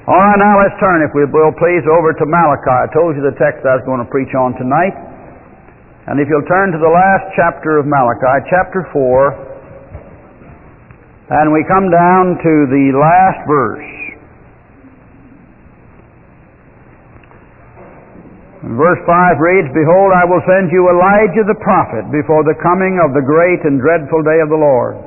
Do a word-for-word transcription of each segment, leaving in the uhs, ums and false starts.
All right, now let's turn, if we will, please, over to Malachi. I told you the text I was going to preach on tonight. And if you'll turn to the last chapter of Malachi, chapter four, and we come down to the last verse. Verse five reads, "Behold, I will send you Elijah the prophet before the coming of the great and dreadful day of the Lord.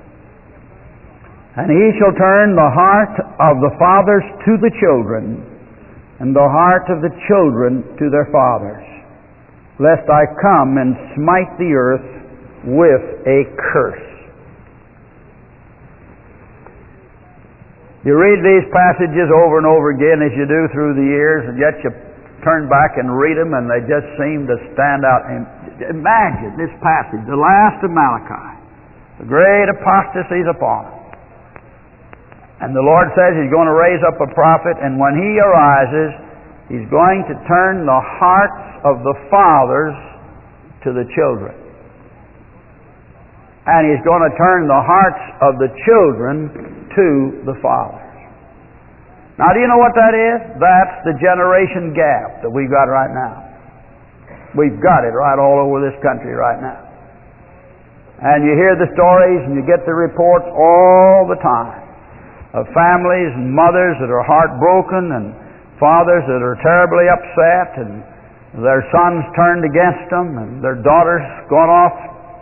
And he shall turn the heart of the fathers to the children, and the heart of the children to their fathers, lest I come and smite the earth with a curse." You read these passages over and over again as you do through the years, and yet you turn back and read them and they just seem to stand out. And imagine this passage, the last of Malachi, the great apostasy is upon it. And the Lord says He's going to raise up a prophet, and when he arises, He's going to turn the hearts of the fathers to the children. And He's going to turn the hearts of the children to the fathers. Now, do you know what that is? That's the generation gap that we've got right now. We've got it right all over this country right now. And you hear the stories and you get the reports all the time of families and mothers that are heartbroken and fathers that are terribly upset, and their sons turned against them and their daughters gone off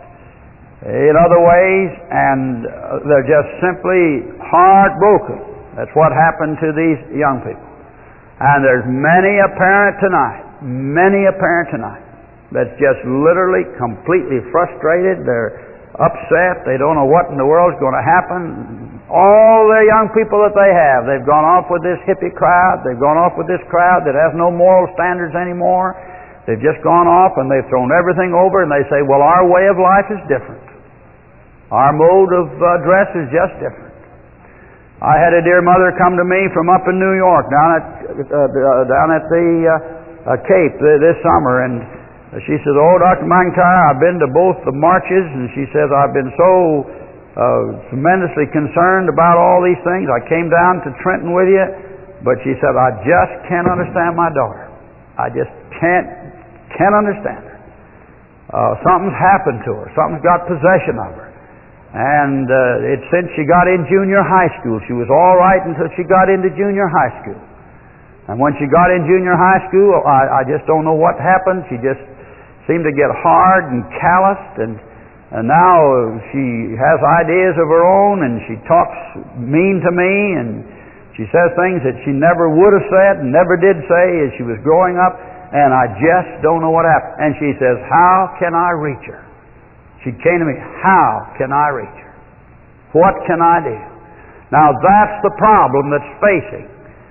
in other ways, and they're just simply heartbroken. That's what happened to these young people. And there's many a parent tonight, many a parent tonight, that's just literally completely frustrated. They're upset. They don't know what in the world is going to happen. All the young people that they have, they've gone off with this hippie crowd. They've gone off with this crowd that has no moral standards anymore. They've just gone off and they've thrown everything over, and they say, well, our way of life is different. Our mode of uh, dress is just different. I had a dear mother come to me from up in New York, down at uh, down at the uh, uh, Cape this summer, and she says, "Oh, Doctor McIntyre, I've been to both the marches," and she says, "I've been so uh, tremendously concerned about all these things. I came down to Trenton with you, but," she said, "I just can't understand my daughter. I just can't can't understand her. Uh, something's happened to her. Something's got possession of her. And uh, it's since she got in junior high school. She was all right until she got into junior high school. And when she got in junior high school, I, I just don't know what happened. She just seemed to get hard and calloused, and, and now she has ideas of her own, and she talks mean to me, and she says things that she never would have said and never did say as she was growing up, and I just don't know what happened." And she says, "How can I reach her?" She came to me, "How can I reach her? What can I do?" Now that's the problem that's facing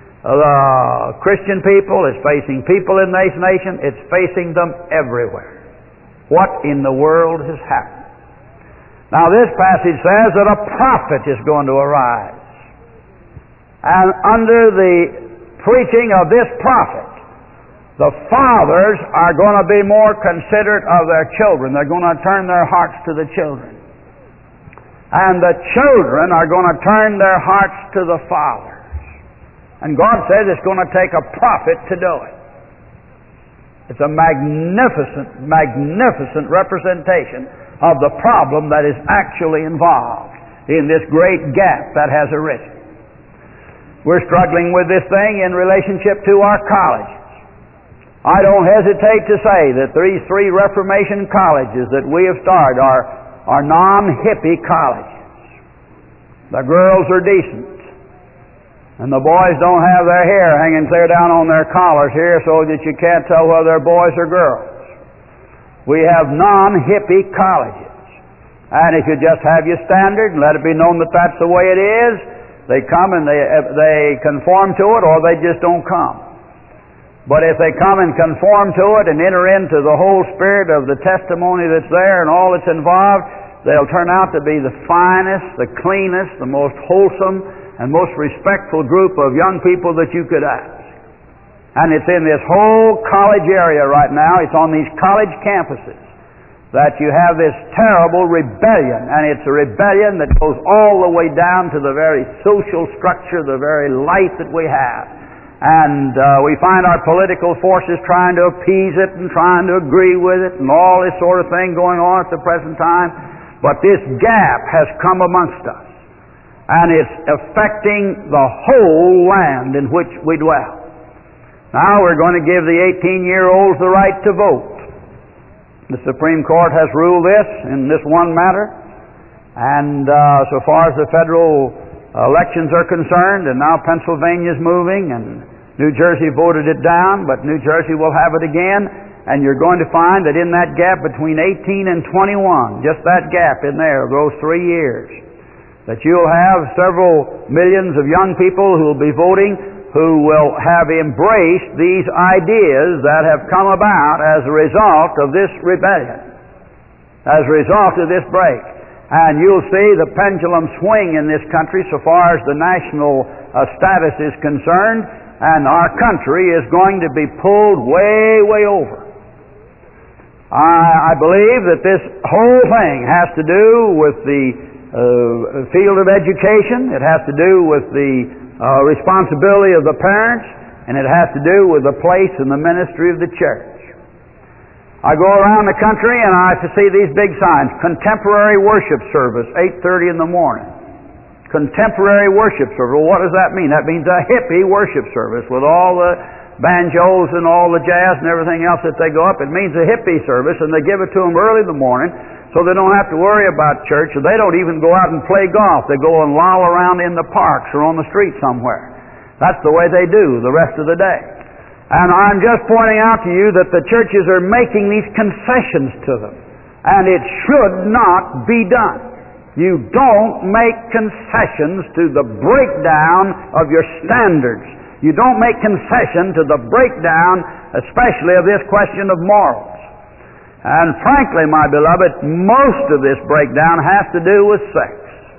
the Christian people. It's facing people in this nation. It's facing them everywhere. What in the world has happened? Now this passage says that a prophet is going to arise. And under the preaching of this prophet, the fathers are going to be more considerate of their children. They're going to turn their hearts to the children. And the children are going to turn their hearts to the fathers. And God says it's going to take a prophet to do it. It's a magnificent, magnificent representation of the problem that is actually involved in this great gap that has arisen. We're struggling with this thing in relationship to our colleges. I don't hesitate to say that these three Reformation colleges that we have started are, are non-hippie colleges. The girls are decent, and the boys don't have their hair hanging clear down on their collars here so that you can't tell whether they're boys or girls. We have non-hippie colleges. And if you just have your standard and let it be known that that's the way it is, they come and they, they conform to it, or they just don't come. But if they come and conform to it and enter into the whole spirit of the testimony that's there and all that's involved, they'll turn out to be the finest, the cleanest, the most wholesome, and most respectful group of young people that you could ask. And it's in this whole college area right now. It's on these college campuses that you have this terrible rebellion, and it's a rebellion that goes all the way down to the very social structure, the very life that we have. And uh, we find our political forces trying to appease it and trying to agree with it and all this sort of thing going on at the present time. But this gap has come amongst us, and it's affecting the whole land in which we dwell. Now we're going to give the eighteen-year-olds the right to vote. The Supreme Court has ruled this in this one matter, and uh, so far as the federal elections are concerned, and now Pennsylvania's moving, and New Jersey voted it down, but New Jersey will have it again, and you're going to find that in that gap between eighteen and twenty-one, just that gap in there, those three years, that you'll have several millions of young people who will be voting who will have embraced these ideas that have come about as a result of this rebellion, as a result of this break. And you'll see the pendulum swing in this country so far as the national uh, status is concerned, and our country is going to be pulled way, way over. I, I believe that this whole thing has to do with the uh, field of education. It has to do with the Uh, responsibility of the parents, and it has to do with the place in the ministry of the church. I go around the country and I see these big signs: contemporary worship service, eight thirty in the morning. Contemporary worship service. Well, what does that mean? That means a hippie worship service with all the banjos and all the jazz and everything else that they go up. It means a hippie service, and they give it to them early in the morning, so they don't have to worry about church, or they don't even go out and play golf. They go and loll around in the parks or on the street somewhere. That's the way they do the rest of the day. And I'm just pointing out to you that the churches are making these concessions to them, and it should not be done. You don't make concessions to the breakdown of your standards. You don't make concession to the breakdown, especially of this question of morals. And frankly, my beloved, most of this breakdown has to do with sex.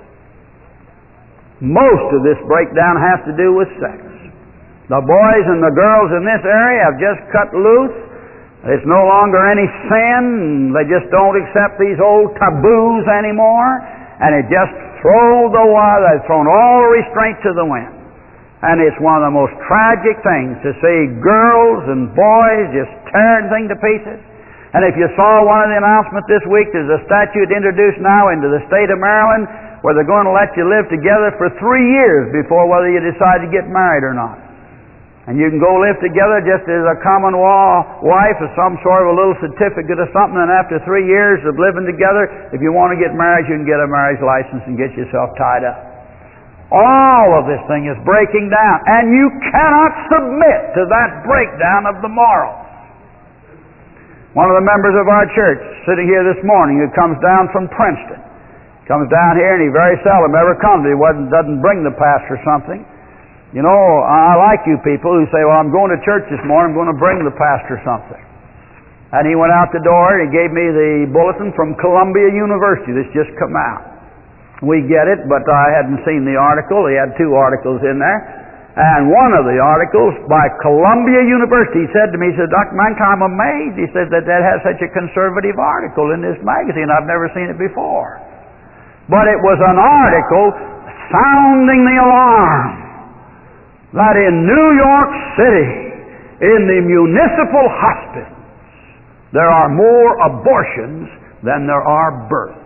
Most of this breakdown has to do with sex. The boys and the girls in this area have just cut loose. It's no longer any sin. They just don't accept these old taboos anymore. And it just throws the wire. They've thrown all restraint to the wind. And it's one of the most tragic things to see girls and boys just tearing things to pieces. And if you saw one of the announcements this week, there's a statute introduced now into the state of Maryland where they're going to let you live together for three years before whether you decide to get married or not. And you can go live together just as a common law wife or some sort of a little certificate or something, and after three years of living together, if you want to get married, you can get a marriage license and get yourself tied up. All of this thing is breaking down, and you cannot submit to that breakdown of the morals. One of the members of our church sitting here this morning, who comes down from Princeton, comes down here, and he very seldom ever comes. He wasn't, doesn't bring the pastor something. You know, I like you people who say, well, I'm going to church this morning, I'm going to bring the pastor something. And he went out the door and he gave me the bulletin from Columbia University that's just come out. We get it, but I hadn't seen the article. He had two articles in there. And one of the articles by Columbia University, he said to me, he said, Doctor Mankin, I'm amazed. He said that that has such a conservative article in this magazine. I've never seen it before. But it was an article sounding the alarm that in New York City, in the municipal hospitals, there are more abortions than there are births.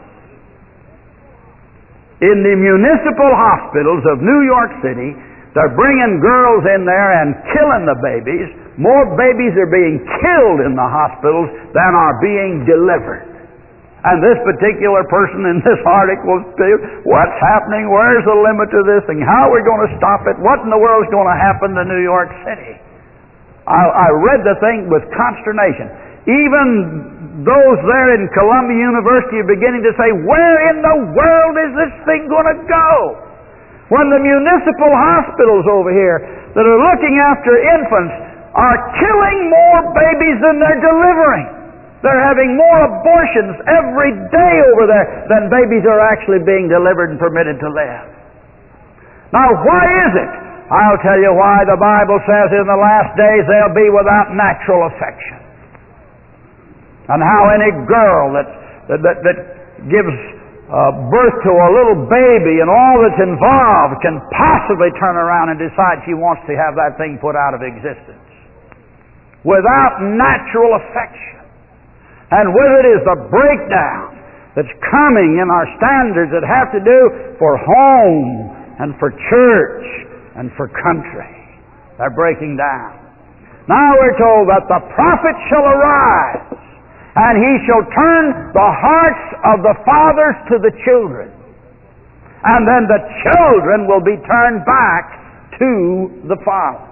In the municipal hospitals of New York City, they're bringing girls in there and killing the babies. More babies are being killed in the hospitals than are being delivered. And this particular person in this article says, what's happening? Where's the limit to this thing? How are we going to stop it? What in the world is going to happen to New York City? I, I read the thing with consternation. Even those there in Columbia University are beginning to say, where in the world is this thing going to go? When the municipal hospitals over here that are looking after infants are killing more babies than they're delivering. They're having more abortions every day over there than babies are actually being delivered and permitted to live. Now, why is it? I'll tell you why. The Bible says in the last days they'll be without natural affection. And how any girl that, that, that, that gives uh, birth to a little baby and all that's involved can possibly turn around and decide she wants to have that thing put out of existence without natural affection. And with it is the breakdown that's coming in our standards that have to do for home and for church and for country. They're breaking down. Now we're told that the prophet shall arise, and he shall turn the hearts of the fathers to the children. And then the children will be turned back to the fathers.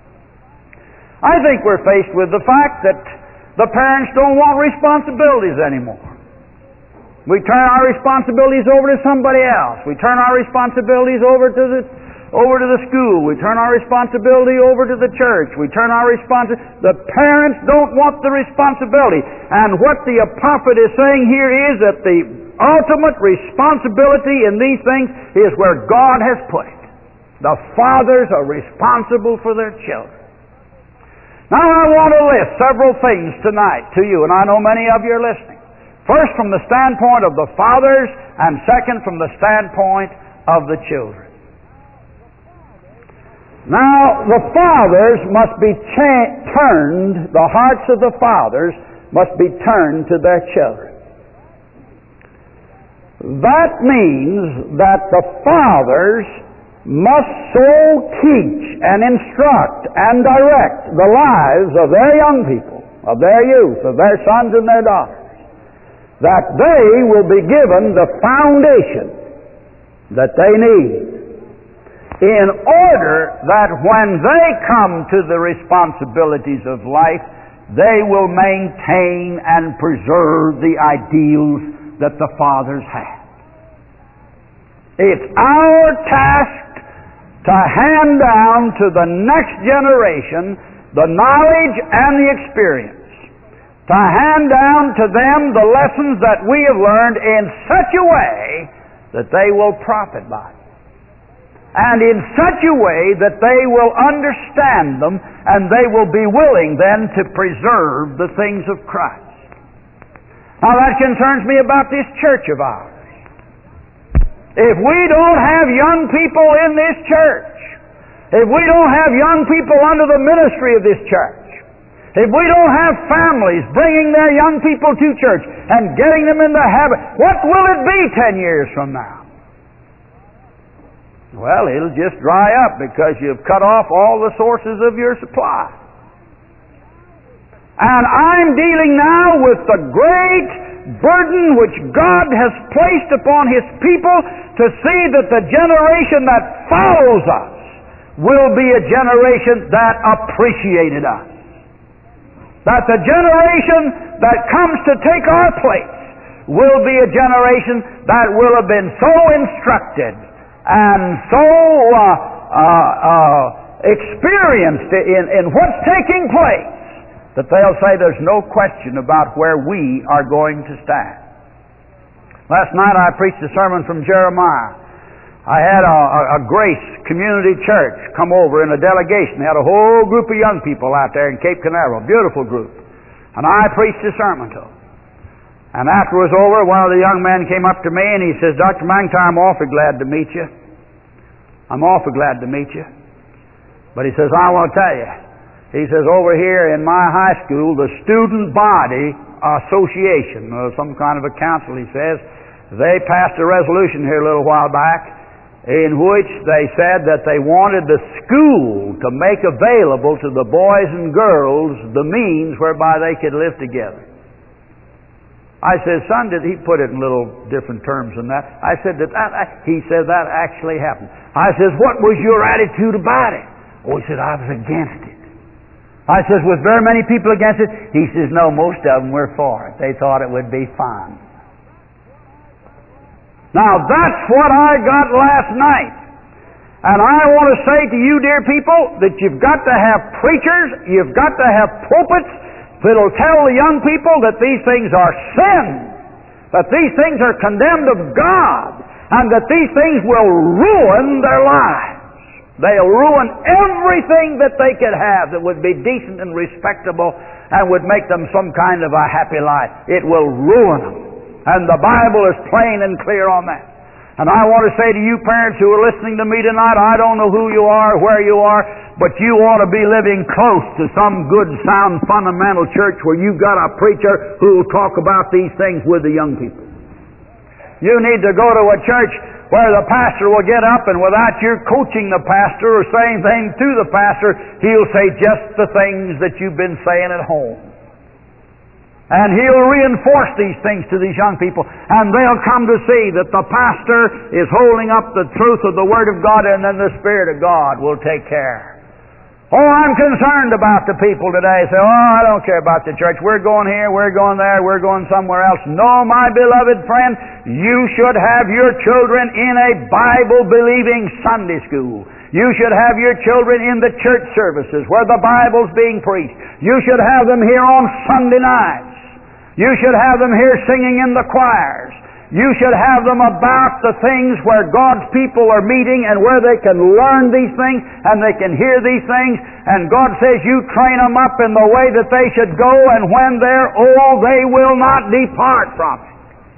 I think we're faced with the fact that the parents don't want responsibilities anymore. We turn our responsibilities over to somebody else. We turn our responsibilities over to the over to the school. We turn our responsibility over to the church. We turn our responsibility. The parents don't want the responsibility. And what the prophet is saying here is that the ultimate responsibility in these things is where God has put it. The fathers are responsible for their children. Now I want to list several things tonight to you, and I know many of you are listening. First from the standpoint of the fathers, and second from the standpoint of the children. Now, the fathers must be cha- turned, the hearts of the fathers must be turned to their children. That means that the fathers must so teach and instruct and direct the lives of their young people, of their youth, of their sons and their daughters, that they will be given the foundation that they need in order that when they come to the responsibilities of life, they will maintain and preserve the ideals that the fathers had. It's our task to hand down to the next generation the knowledge and the experience, to hand down to them the lessons that we have learned in such a way that they will profit by it, and in such a way that they will understand them and they will be willing then to preserve the things of Christ. Now that concerns me about this church of ours. If we don't have young people in this church, if we don't have young people under the ministry of this church, if we don't have families bringing their young people to church and getting them in the habit, what will it be ten years from now? Well, it'll just dry up because you've cut off all the sources of your supply. And I'm dealing now with the great burden which God has placed upon His people to see that the generation that follows us will be a generation that appreciated us. That the generation that comes to take our place will be a generation that will have been so instructed and so uh, uh, uh, experienced in, in what's taking place that they'll say there's no question about where we are going to stand. Last night I preached a sermon from Jeremiah. I had a, a, a Grace Community Church come over in a delegation. They had a whole group of young people out there in Cape Canaveral, beautiful group. And I preached a sermon to them. And after it was over, one of the young men came up to me and he says, Doctor McIntyre, I'm awfully glad to meet you. I'm awfully glad to meet you. But he says, I want to tell you, he says, over here in my high school, the Student Body Association, or some kind of a council, he says, they passed a resolution here a little while back in which they said that they wanted the school to make available to the boys and girls the means whereby they could live together. I said, son, did he put it in little different terms than that? I said, did that, he said that actually happened. I says, what was your attitude about it? Oh, he said, I was against it. I says, was very many people against it? He says, no, most of them were for it. They thought it would be fun. Now, that's what I got last night. And I want to say to you, dear people, that you've got to have preachers, you've got to have pulpits that'll tell the young people that these things are sin, that these things are condemned of God, and that these things will ruin their lives. They'll ruin everything that they could have that would be decent and respectable and would make them some kind of a happy life. It will ruin them. And the Bible is plain and clear on that. And I want to say to you parents who are listening to me tonight, I don't know who you are, where you are, but you ought to be living close to some good, sound, fundamental church where you've got a preacher who will talk about these things with the young people. You need to go to a church where the pastor will get up and without your coaching the pastor or saying things to the pastor, he'll say just the things that you've been saying at home. And he'll reinforce these things to these young people. And they'll come to see that the pastor is holding up the truth of the Word of God, and then the Spirit of God will take care. Oh, I'm concerned about the people today. Say, oh, I don't care about the church. We're going here, we're going there, we're going somewhere else. No, my beloved friend, you should have your children in a Bible-believing Sunday school. You should have your children in the church services where the Bible's being preached. You should have them here on Sunday nights. You should have them here singing in the choirs. You should have them about the things where God's people are meeting and where they can learn these things and they can hear these things. And God says you train them up in the way that they should go, and when they're old, they will not depart from it.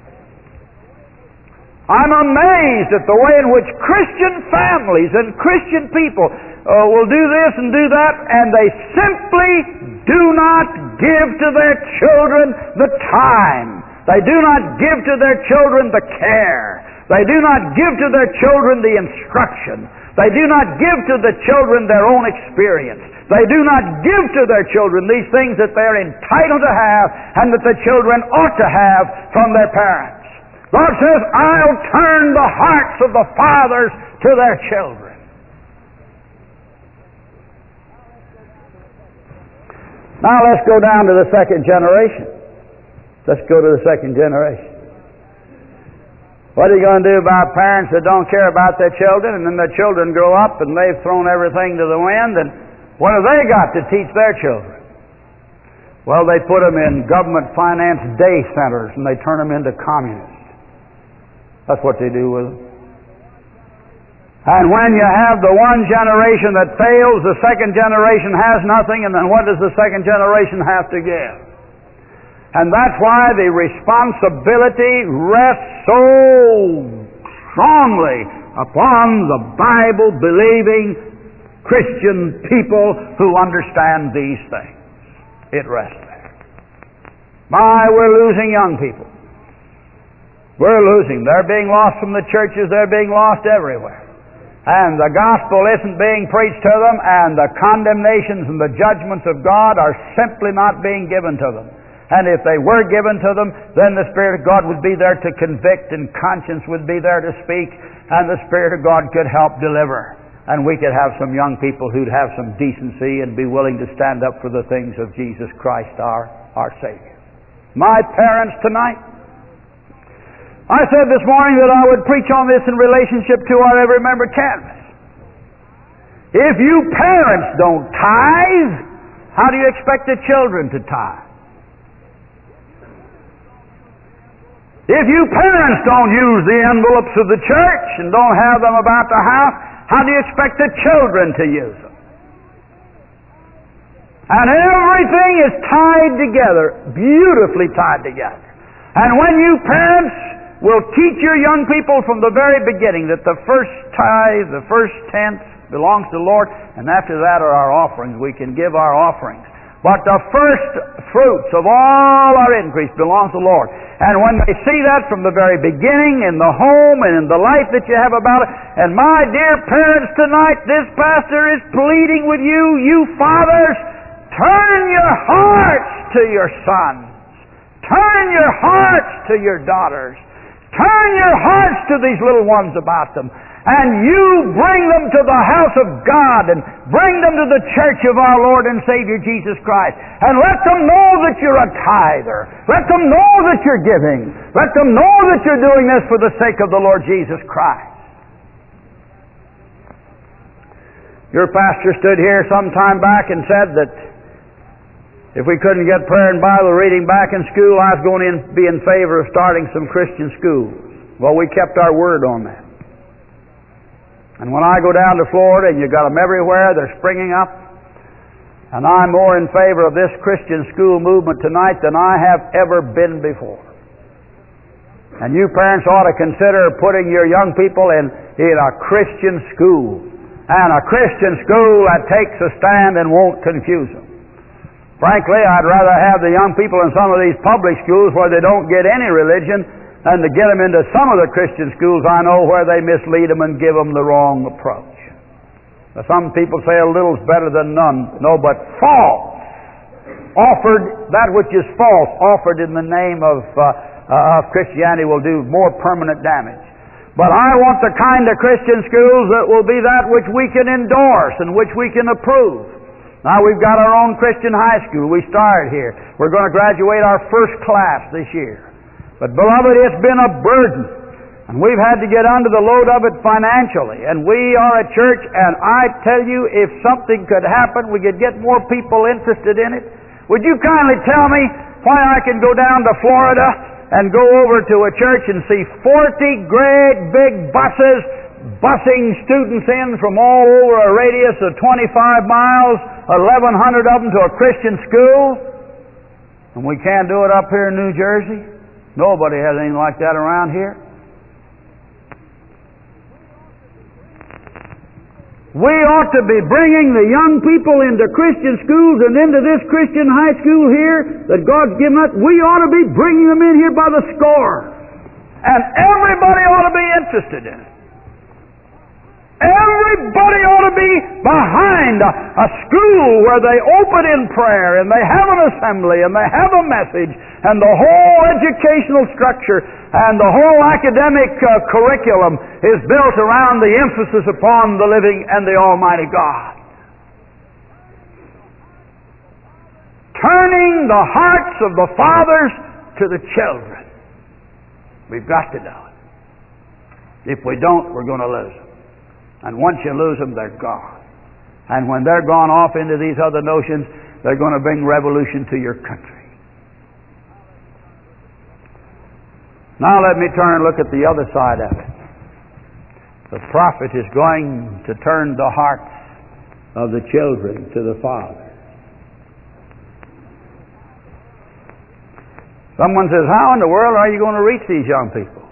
I'm amazed at the way in which Christian families and Christian people uh, will do this and do that, and they simply do not give to their children the time. They do not give to their children the care. They do not give to their children the instruction. They do not give to the children their own experience. They do not give to their children these things that they're entitled to have and that the children ought to have from their parents. God says, I'll turn the hearts of the fathers to their children. Now let's go down to the second generation. Let's go to the second generation. What are you going to do about parents that don't care about their children, and then their children grow up and they've thrown everything to the wind, and what have they got to teach their children? Well, they put them in government-financed day centers and they turn them into communists. That's what they do with them. And when you have the one generation that fails, the second generation has nothing, and then what does the second generation have to give? And that's why the responsibility rests so strongly upon the Bible-believing Christian people who understand these things. It rests there. My, we're losing young people. We're losing. They're being lost from the churches. They're being lost everywhere. And the gospel isn't being preached to them, and the condemnations and the judgments of God are simply not being given to them. And if they were given to them, then the Spirit of God would be there to convict, and conscience would be there to speak, and the Spirit of God could help deliver. And we could have some young people who'd have some decency and be willing to stand up for the things of Jesus Christ, our, our Savior. My parents tonight, I said this morning that I would preach on this in relationship to our Every Member Canvas. If you parents don't tithe, how do you expect the children to tithe? If you parents don't use the envelopes of the church and don't have them about the house, how do you expect the children to use them? And everything is tied together, beautifully tied together. And when you parents will teach your young people from the very beginning that the first tithe, the first tenth belongs to the Lord, and after that are our offerings. We can give our offerings. But the first fruits of all our increase belongs to the Lord. And when they see that from the very beginning in the home and in the life that you have about it, and my dear parents tonight, this pastor is pleading with you, you fathers, turn your hearts to your sons. Turn your hearts to your daughters. Turn your hearts to these little ones about them. And you bring them to the house of God and bring them to the church of our Lord and Savior Jesus Christ. And let them know that you're a tither. Let them know that you're giving. Let them know that you're doing this for the sake of the Lord Jesus Christ. Your pastor stood here some time back and said that if we couldn't get prayer and Bible reading back in school, I was going to be in favor of starting some Christian schools. Well, we kept our word on that. And when I go down to Florida, and you got them everywhere, they're springing up. And I'm more in favor of this Christian school movement tonight than I have ever been before. And you parents ought to consider putting your young people in, in a Christian school. And a Christian school that takes a stand and won't confuse them. Frankly, I'd rather have the young people in some of these public schools where they don't get any religion than to get them into some of the Christian schools I know where they mislead them and give them the wrong approach. Now, some people say a little's better than none. No, but false. Offered, that which is false, offered in the name of, uh, uh, of Christianity will do more permanent damage. But I want the kind of Christian schools that will be that which we can endorse and which we can approve. Now we've got our own Christian high school. We started here. We're going to graduate our first class this year. But beloved, it's been a burden. And we've had to get under the load of it financially. And we are a church, and I tell you, if something could happen, we could get more people interested in it. Would you kindly tell me why I can go down to Florida and go over to a church and see forty great big buses busing students in from all over a radius of twenty-five miles, eleven hundred of them to a Christian school, and we can't do it up here in New Jersey? Nobody has anything like that around here. We ought to be bringing the young people into Christian schools and into this Christian high school here that God's given us. We ought to be bringing them in here by the score. And everybody ought to be interested in it. Everybody ought to be behind a, a school where they open in prayer and they have an assembly and they have a message and the whole educational structure and the whole academic uh, curriculum is built around the emphasis upon the living and the Almighty God. Turning the hearts of the fathers to the children. We've got to do it. If we don't, we're going to lose them. And once you lose them, they're gone. And when they're gone off into these other notions, they're going to bring revolution to your country. Now let me turn and look at the other side of it. The prophet is going to turn the hearts of the children to the father. Someone says, how in the world are you going to reach these young people?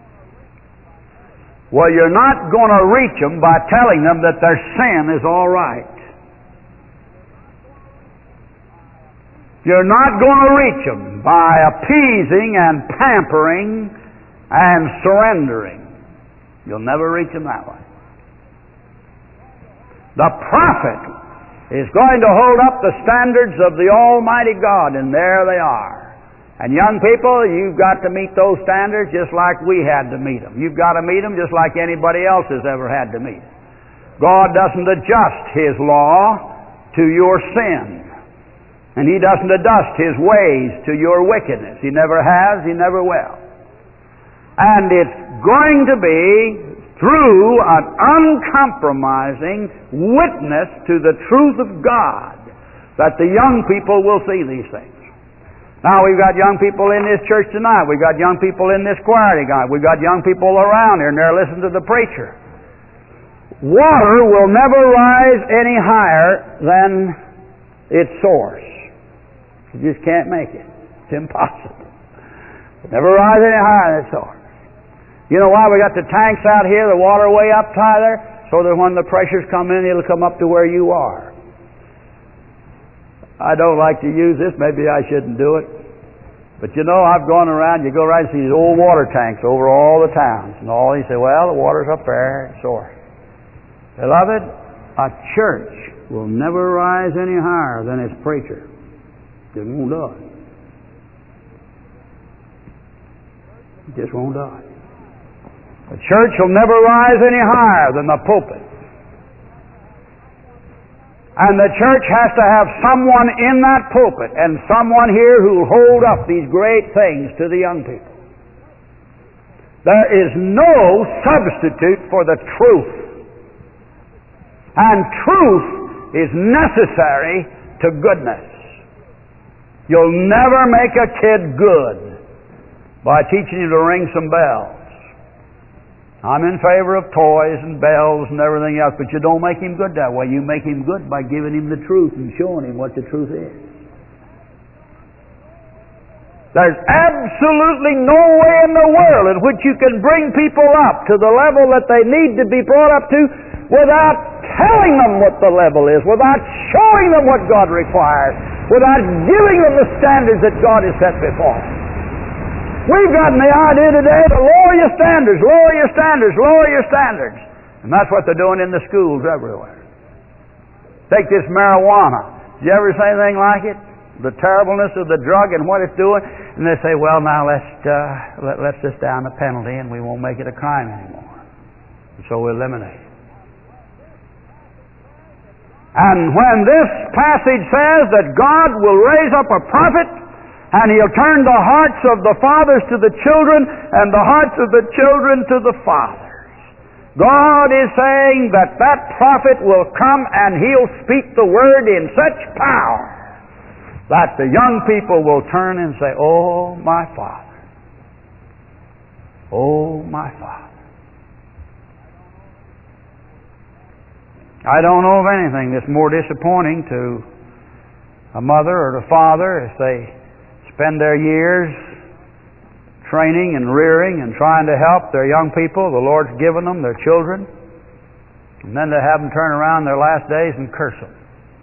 Well, you're not going to reach them by telling them that their sin is all right. You're not going to reach them by appeasing and pampering and surrendering. You'll never reach them that way. The prophet is going to hold up the standards of the Almighty God, and there they are. And young people, you've got to meet those standards just like we had to meet them. You've got to meet them just like anybody else has ever had to meet them. God doesn't adjust His law to your sin. And He doesn't adjust His ways to your wickedness. He never has, He never will. And it's going to be through an uncompromising witness to the truth of God that the young people will see these things. Now, we've got young people in this church tonight. We've got young people in this choir tonight. We've got young people around here, and they're listening to the preacher. Water will never rise any higher than its source. You just can't make it. It's impossible. Never rise any higher than its source. You know why we got the tanks out here, the water way up high there? So that when the pressures come in, it'll come up to where you are. I don't like to use this. Maybe I shouldn't do it. But you know, I've gone around, you go around and see these old water tanks over all the towns. And all you say, well, the water's up there, source. Beloved, a church will never rise any higher than its preacher. It won't do it. It just won't do it. A church will never rise any higher than the pulpit. And the church has to have someone in that pulpit and someone here who will hold up these great things to the young people. There is no substitute for the truth. And truth is necessary to goodness. You'll never make a kid good by teaching him to ring some bells. I'm in favor of toys and bells and everything else, but you don't make him good that way. You make him good by giving him the truth and showing him what the truth is. There's absolutely no way in the world in which you can bring people up to the level that they need to be brought up to without telling them what the level is, without showing them what God requires, without giving them the standards that God has set before them. We've gotten the idea today to lower your standards, lower your standards, lower your standards. And that's what they're doing in the schools everywhere. Take this marijuana. Did you ever say anything like it? The terribleness of the drug and what it's doing. And they say, well, now let's, uh, let, let's just down the penalty and we won't make it a crime anymore. And so we eliminate it. And when this passage says that God will raise up a prophet, and he'll turn the hearts of the fathers to the children, and the hearts of the children to the fathers. God is saying that that prophet will come and he'll speak the word in such power that the young people will turn and say, oh, my Father. Oh, my Father. I don't know of anything that's more disappointing to a mother or a father if they spend their years training and rearing and trying to help their young people, the Lord's given them, their children, and then to have them turn around their last days and curse them.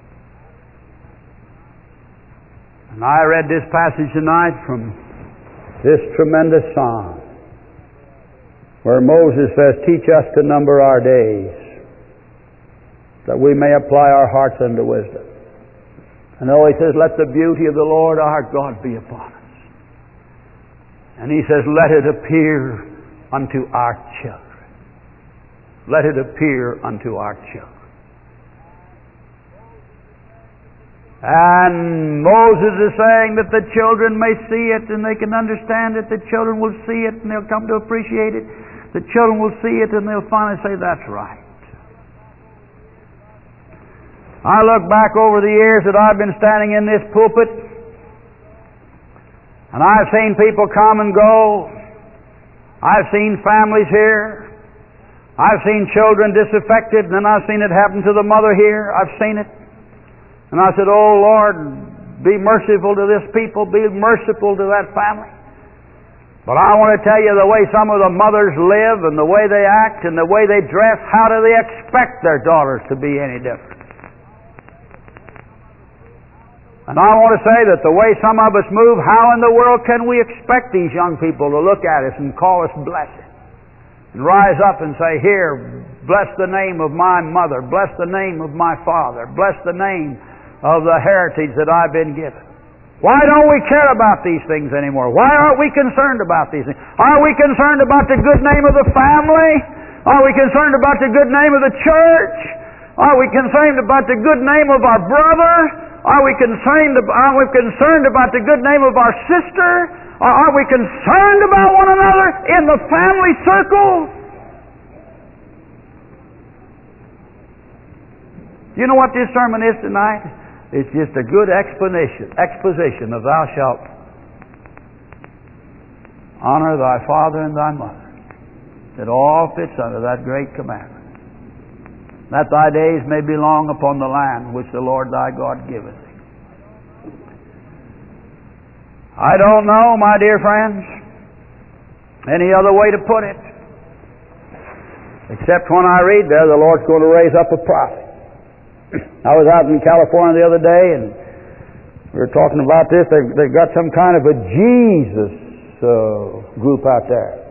And I read this passage tonight from this tremendous psalm where Moses says, teach us to number our days that we may apply our hearts unto wisdom. And oh, he says, let the beauty of the Lord our God be upon us. And he says, let it appear unto our children. Let it appear unto our children. And Moses is saying that the children may see it and they can understand it. The children will see it and they'll come to appreciate it. The children will see it and they'll finally say, that's right. I look back over the years that I've been standing in this pulpit, and I've seen people come and go. I've seen families here. I've seen children disaffected, and then I've seen it happen to the mother here. I've seen it. And I said, oh, Lord, be merciful to this people. Be merciful to that family. But I want to tell you, the way some of the mothers live and the way they act and the way they dress, how do they expect their daughters to be any different? And I want to say that the way some of us move, how in the world can we expect these young people to look at us and call us blessed? And rise up and say, here, bless the name of my mother, bless the name of my father, bless the name of the heritage that I've been given. Why don't we care about these things anymore? Why aren't we concerned about these things? Are we concerned about the good name of the family? Are we concerned about the good name of the church? Are we concerned about the good name of our brother? Are we concerned, are we concerned about the good name of our sister? Or are we concerned about one another in the family circle? You know what this sermon is tonight? It's just a good explanation, exposition of thou shalt honor thy father and thy mother. It all fits under that great commandment. That thy days may be long upon the land which the Lord thy God giveth thee. I don't know, my dear friends, any other way to put it, except when I read there, the Lord's going to raise up a prophet. I was out in California the other day, and we were talking about this. They've, they've got some kind of a Jesus uh, group out there.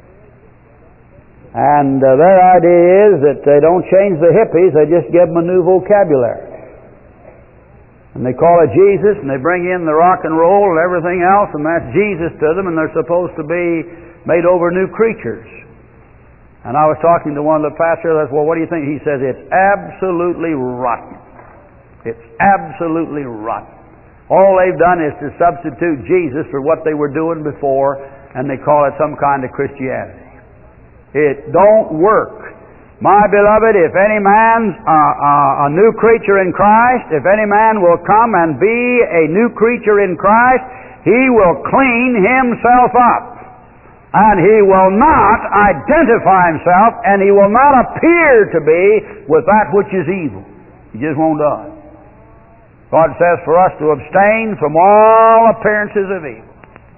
And uh, their idea is that they don't change the hippies, they just give them a new vocabulary. And they call it Jesus, and they bring in the rock and roll and everything else, and that's Jesus to them, and they're supposed to be made over new creatures. And I was talking to one of the pastors, I said, well, what do you think? He says, it's absolutely rotten. It's absolutely rotten. All they've done is to substitute Jesus for what they were doing before, and they call it some kind of Christianity. It don't work. My beloved, if any man's uh, uh, a new creature in Christ, if any man will come and be a new creature in Christ, he will clean himself up. And he will not identify himself, and he will not appear to be with that which is evil. He just won't do it. God says for us to abstain from all appearances of evil.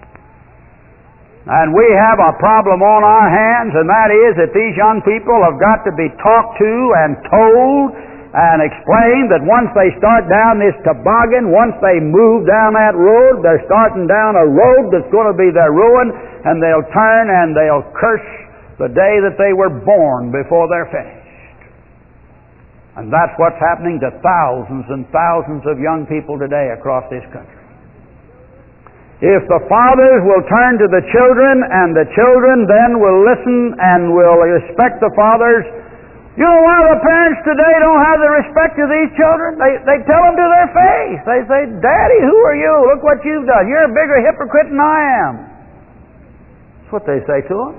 And we have a problem on our hands, and that is that these young people have got to be talked to and told and explained that once they start down this toboggan, once they move down that road, they're starting down a road that's going to be their ruin, and they'll turn and they'll curse the day that they were born before they're finished. And that's what's happening to thousands and thousands of young people today across this country. If the fathers will turn to the children, and the children then will listen and will respect the fathers, you know why the parents today don't have the respect of these children? They, they tell them to their face. They say, Daddy, who are you? Look what you've done. You're a bigger hypocrite than I am. That's what they say to them.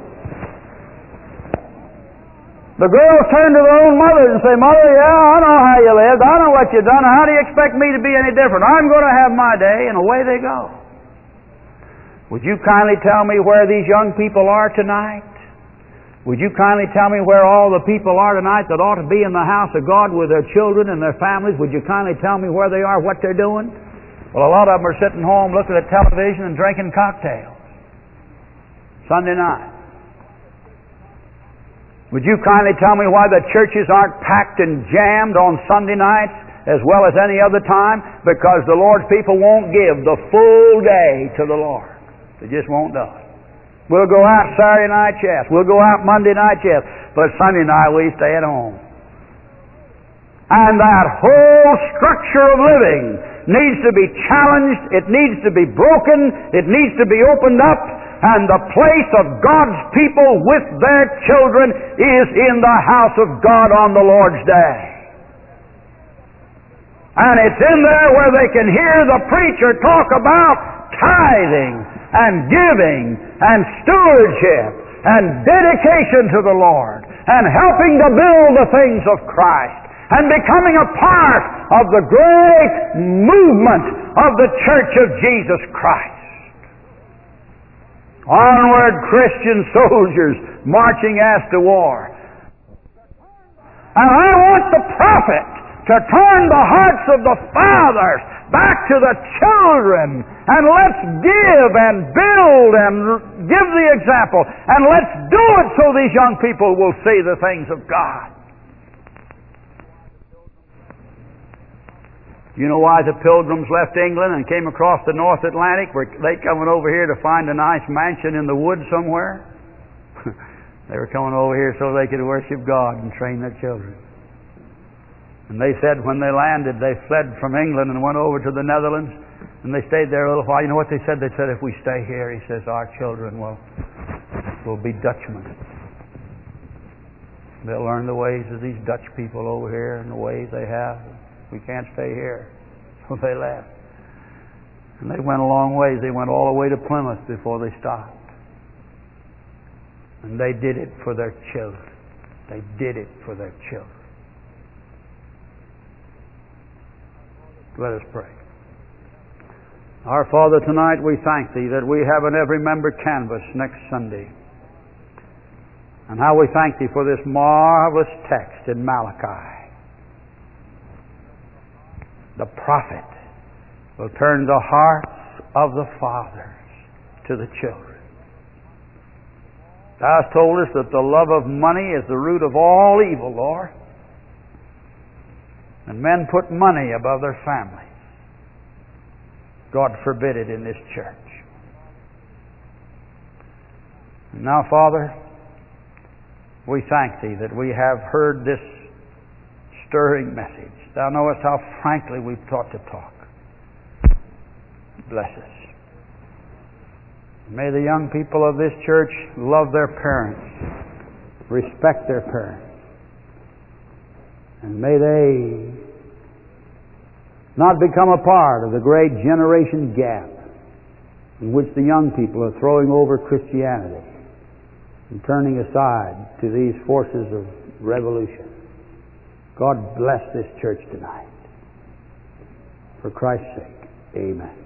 The girls turn to their own mothers and say, Mother, yeah, I know how you lived. I know what you've done. How do you expect me to be any different? I'm going to have my day, and away they go. Would you kindly tell me where these young people are tonight? Would you kindly tell me where all the people are tonight that ought to be in the house of God with their children and their families? Would you kindly tell me where they are, what they're doing? Well, a lot of them are sitting home looking at television and drinking cocktails Sunday night. Would you kindly tell me why the churches aren't packed and jammed on Sunday nights as well as any other time? Because the Lord's people won't give the full day to the Lord. They just won't do it. We'll go out Saturday night, yes. We'll go out Monday night, yes. But Sunday night we stay at home. And that whole structure of living needs to be challenged. It needs to be broken. It needs to be opened up. And the place of God's people with their children is in the house of God on the Lord's day. And it's in there where they can hear the preacher talk about tithing and giving and stewardship and dedication to the Lord and helping to build the things of Christ and becoming a part of the great movement of the Church of Jesus Christ. Onward, Christian soldiers marching as to war. And I want the prophet to turn the hearts of the fathers back to the children, and let's give and build and give the example, and let's do it so these young people will see the things of God. You know why the Pilgrims left England and came across the North Atlantic? Were they coming over here to find a nice mansion in the woods somewhere? They were coming over here so they could worship God and train their children. And they said when they landed, they fled from England and went over to the Netherlands, and they stayed there a little while. You know what they said? They said, if we stay here, he says, our children will, will be Dutchmen. They'll learn the ways of these Dutch people over here and the ways they have. We can't stay here. So they left. And they went a long ways. They went all the way to Plymouth before they stopped. And they did it for their children. They did it for their children. Let us pray. Our Father, tonight we thank Thee that we have an every member canvas next Sunday. And how we thank Thee for this marvelous text in Malachi. The prophet will turn the hearts of the fathers to the children. Thou hast told us that the love of money is the root of all evil, Lord. And men put money above their families. God forbid it in this church. And now, Father, we thank Thee that we have heard this stirring message. Thou knowest how frankly we've taught to talk. Bless us. May the young people of this church love their parents, respect their parents, and may they not become a part of the great generation gap in which the young people are throwing over Christianity and turning aside to these forces of revolution. God bless this church tonight. For Christ's sake, amen.